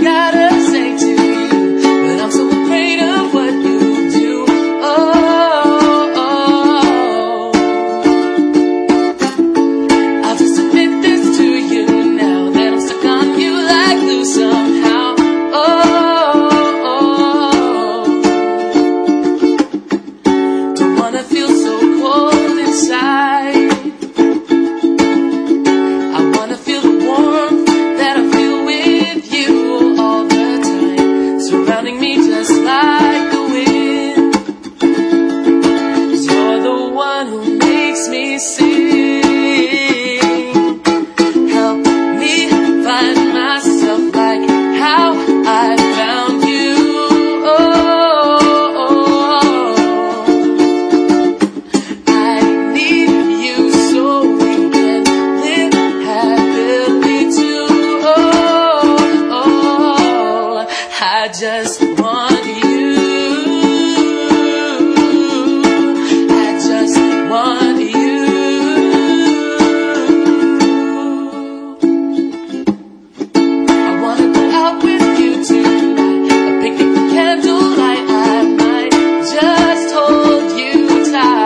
gotta say to you, but I'm so afraid of what you do. I'll just admit this to you now, that I'm stuck on you like glue somehow. Don't wanna feel so cold inside. I just want you. I just want you. I wanna go out with you tonight, a picnic with candlelight. I might just hold you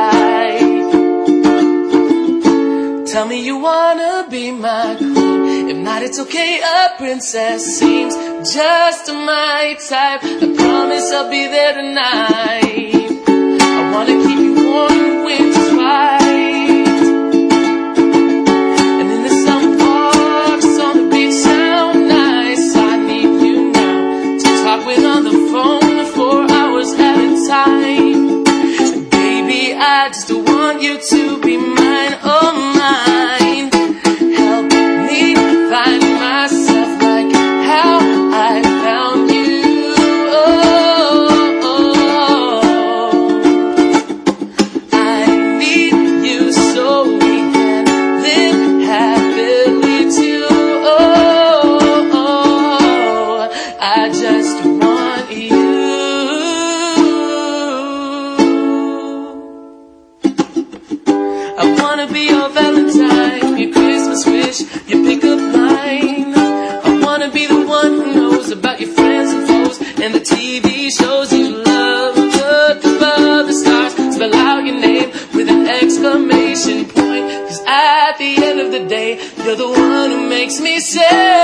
tight. Tell me you wanna be my queen. If not, it's okay. A princess seems just my type. I promise I'll be there tonight. I wanna keep you warm when winter's white, and in the summer walks on the beach sound nice. I need you now to talk with on the phone 4 hours at a time. Baby, I just want you to be mine, oh mine. Help me find myself like how I found you. I need you so we can live happily too. I just want you. I wanna be your Valentine, your Christmas wish, your pickup line. I wanna be the one who knows about your friends and foes and the TV shows you love. Look above the stars, spell out your name with an exclamation point. 'Cause at the end of the day, you're the one who makes me say